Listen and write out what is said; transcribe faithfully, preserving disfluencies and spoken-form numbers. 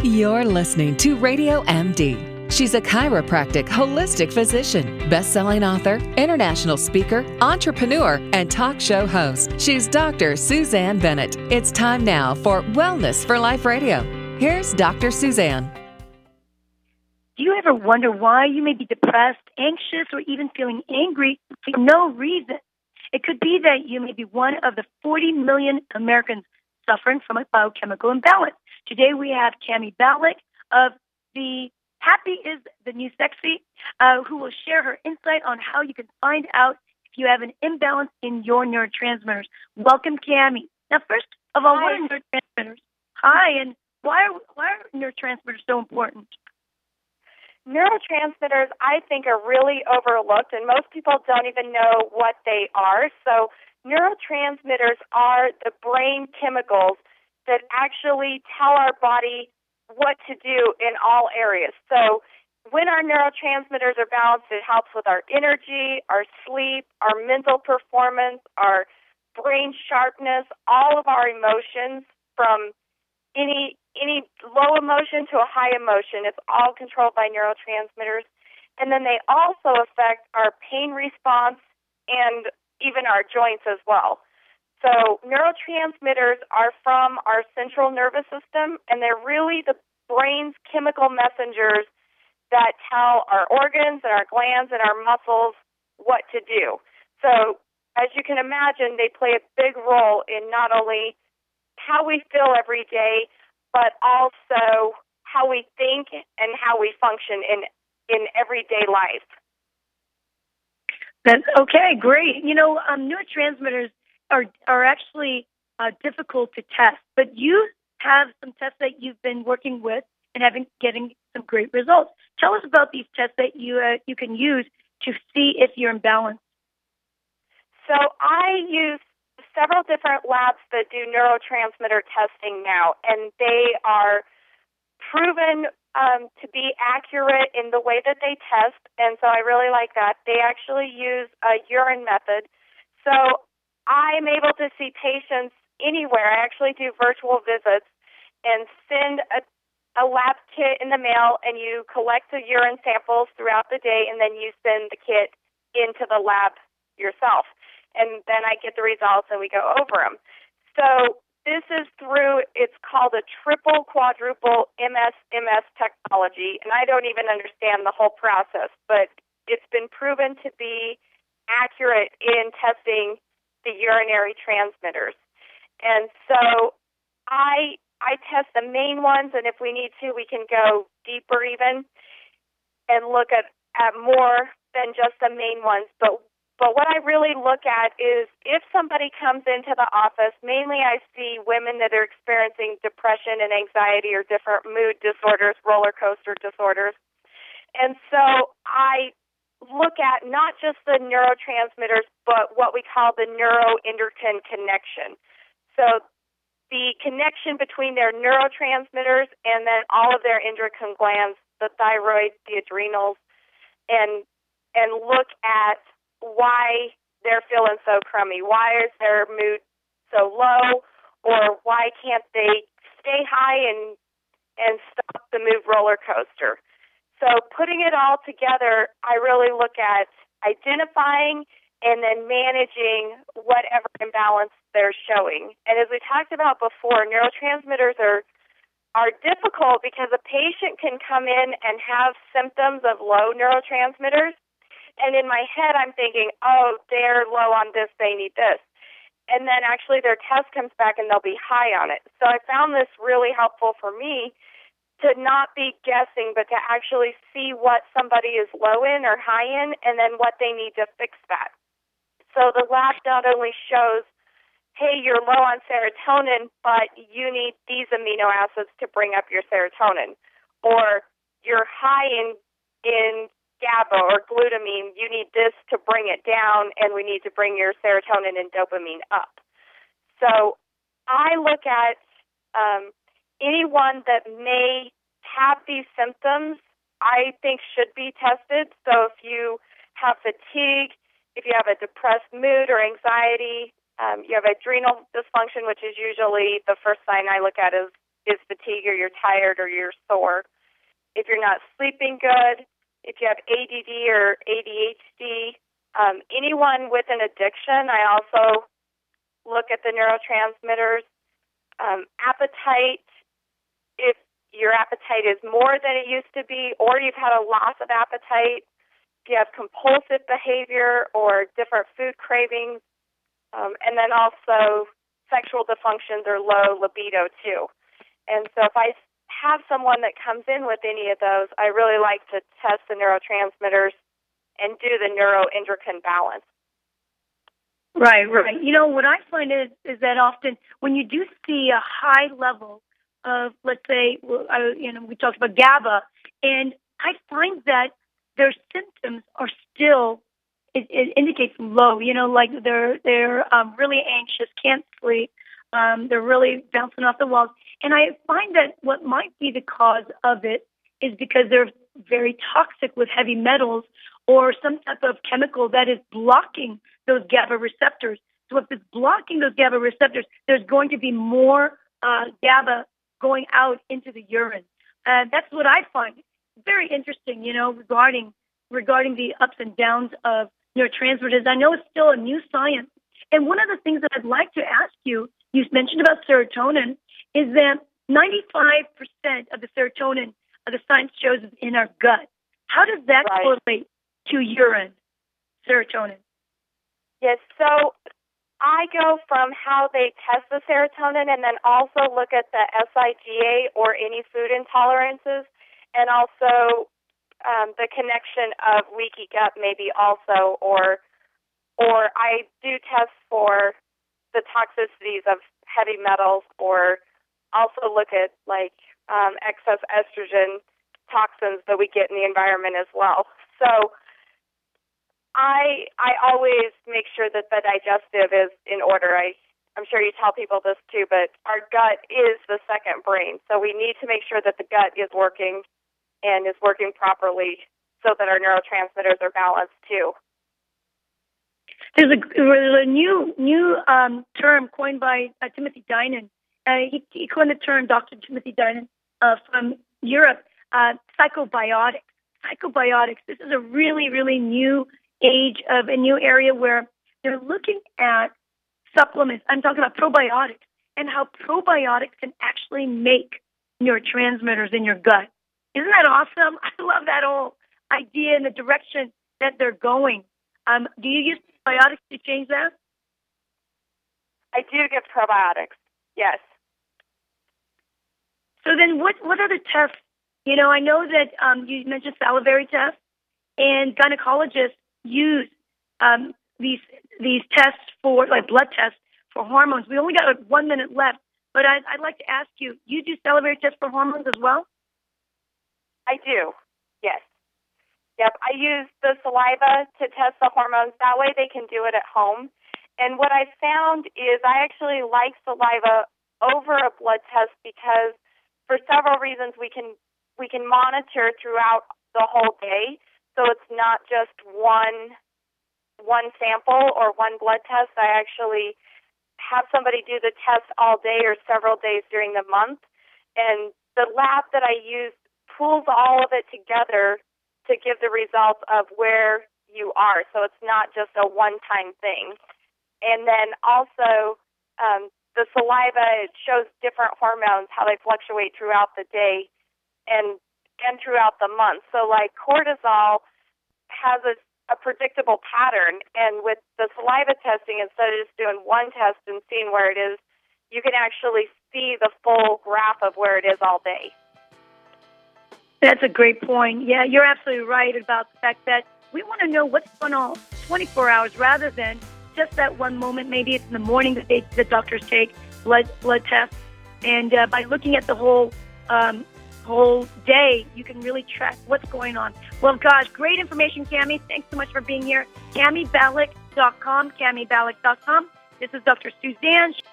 You're listening to Radio M D. She's a chiropractic holistic physician, best-selling author, international speaker, entrepreneur, and talk show host. She's Doctor Suzanne Bennett. It's time now for Wellness for Life Radio. Here's Doctor Suzanne. Do you ever wonder why you may be depressed, anxious, or even feeling angry for no reason? It could be that you may be one of the forty million Americans suffering from a biochemical imbalance. Today we have Cami Ballick of the Happy is the New Sexy, uh, who will share her insight on how you can find out if you have an imbalance in your neurotransmitters. Welcome, Cami. Now, first of all, Hi. what are neurotransmitters? Hi, and why are, why are neurotransmitters so important? Neurotransmitters, I think, are really overlooked, and most people don't even know what they are. So neurotransmitters are the brain chemicals that actually tell our body what to do in all areas. So when our neurotransmitters are balanced, it helps with our energy, our sleep, our mental performance, our brain sharpness, all of our emotions, from any any low emotion to a high emotion. It's all controlled by neurotransmitters. And then they also affect our pain response and even our joints as well. So neurotransmitters are from our central nervous system, and they're really the brain's chemical messengers that tell our organs and our glands and our muscles what to do. So as you can imagine, they play a big role in not only how we feel every day, but also how we think and how we function in, in everyday life. That's okay, great. You know, um, neurotransmitters are are actually uh, difficult to test, but you have some tests that you've been working with and having getting some great results. Tell us about these tests that you uh, you can use to see if you're in balance. So I use several different labs that do neurotransmitter testing now, and they are proven um, to be accurate in the way that they test, and so I really like that. They actually use a urine method. So I'm able to see patients anywhere. I actually do virtual visits and send a, a lab kit in the mail, and you collect the urine samples throughout the day, and then you send the kit into the lab yourself. And then I get the results, and we go over them. So this is through, it's called a triple quadruple M S M S technology, and I don't even understand the whole process, but it's been proven to be accurate in testing the urinary transmitters. And so I I test the main ones, and if we need to, we can go deeper even and look at, at more than just the main ones. But But what I really look at is if somebody comes into the office, mainly I see women that are experiencing depression and anxiety or different mood disorders, roller coaster disorders. And so I look at not just the neurotransmitters, but what we call the neuroendocrine connection. So the connection between their neurotransmitters and then all of their endocrine glands, the thyroid, the adrenals, and and look at why they're feeling so crummy. Why is their mood so low, or why can't they stay high and and stop the mood roller coaster? So putting it all together, I really look at identifying and then managing whatever imbalance they're showing. And as we talked about before, neurotransmitters are are difficult because a patient can come in and have symptoms of low neurotransmitters, and in my head I'm thinking, oh, they're low on this, they need this. And then actually their test comes back and they'll be high on it. So I found this really helpful for me to not be guessing, but to actually see what somebody is low in or high in, and then what they need to fix that. So the lab not only shows, hey, you're low on serotonin, but you need these amino acids to bring up your serotonin. Or you're high in in GABA or glutamine, you need this to bring it down, and we need to bring your serotonin and dopamine up. So I look at um, anyone that may have these symptoms, I think should be tested. So if you have fatigue, if you have a depressed mood or anxiety, um, you have adrenal dysfunction, which is usually the first sign I look at is is fatigue or you're tired or you're sore. If you're not sleeping good, if you have A D D or A D H D, um, anyone with an addiction, I also look at the neurotransmitters. Um, appetite, if your appetite is more than it used to be, or you've had a loss of appetite, if you have compulsive behavior or different food cravings, um, and then also sexual dysfunctions or low libido too. And so if I have someone that comes in with any of those, I really like to test the neurotransmitters and do the neuroendocrine balance. Right, right. You know, what I find is, is that often when you do see a high level of, let's say, well, I, you know, we talked about GABA, and I find that their symptoms are still, it, it indicates low, you know, like they're, they're um, really anxious, can't sleep, um, they're really bouncing off the walls. And I find that what might be the cause of it is because they're very toxic with heavy metals or some type of chemical that is blocking those GABA receptors. So if it's blocking those GABA receptors, there's going to be more uh, GABA going out into the urine. Uh, that's what I find very interesting, you know, regarding regarding the ups and downs of neurotransmitters. I know it's still a new science. And one of the things that I'd like to ask you, you mentioned about serotonin, is that ninety-five percent of the serotonin, uh, the science shows, is in our gut. How does that right. correlate to urine serotonin? Yes, so I go from how they test the serotonin and then also look at the S I G A or any food intolerances, and also um, the connection of leaky gut maybe also, or or I do test for the toxicities of heavy metals, or also look at like um, excess estrogen toxins that we get in the environment as well. So I I always make sure that the digestive is in order. I, I'm sure you tell people this too, but our gut is the second brain. So we need to make sure that the gut is working and is working properly so that our neurotransmitters are balanced too. There's a, there's a new new um, term coined by uh, Timothy Dinan. Uh, he, he coined the term, Doctor Timothy Dinan, uh, from Europe, uh, psychobiotics. Psychobiotics. This is a really, really new age of a new area where they're looking at supplements. I'm talking about probiotics and how probiotics can actually make neurotransmitters in your gut. Isn't that awesome? I love that whole idea and the direction that they're going. Um, do you use probiotics to change that? I do give probiotics, yes. So then what, what are the tests? You know, I know that um, you mentioned salivary tests, and gynecologists use um, these these tests for, like blood tests for hormones. We only got like one minute left, but I'd, I'd like to ask you, you do salivary tests for hormones as well? I do, yes. Yep, I use the saliva to test the hormones. That way they can do it at home. And what I found is I actually like saliva over a blood test because for several reasons we can we can monitor throughout the whole day. So it's not just one one sample or one blood test. I actually have somebody do the test all day or several days during the month. And the lab that I use pulls all of it together to give the results of where you are. So it's not just a one-time thing. And then also um, the saliva, it shows different hormones, how they fluctuate throughout the day and and throughout the month. So like cortisol has a, a predictable pattern, and with the saliva testing, instead of just doing one test and seeing where it is, you can actually see the full graph of where it is all day. That's a great point. Yeah, you're absolutely right about the fact that we want to know what's going on twenty-four hours rather than just that one moment. Maybe it's in the morning that they, the doctors take blood blood tests, and uh, by looking at the whole um, whole day, you can really track what's going on. Well, gosh, great information, Cami. Thanks so much for being here. Cami Ballick dot com, Cami Ballick dot com. This is Doctor Suzanne.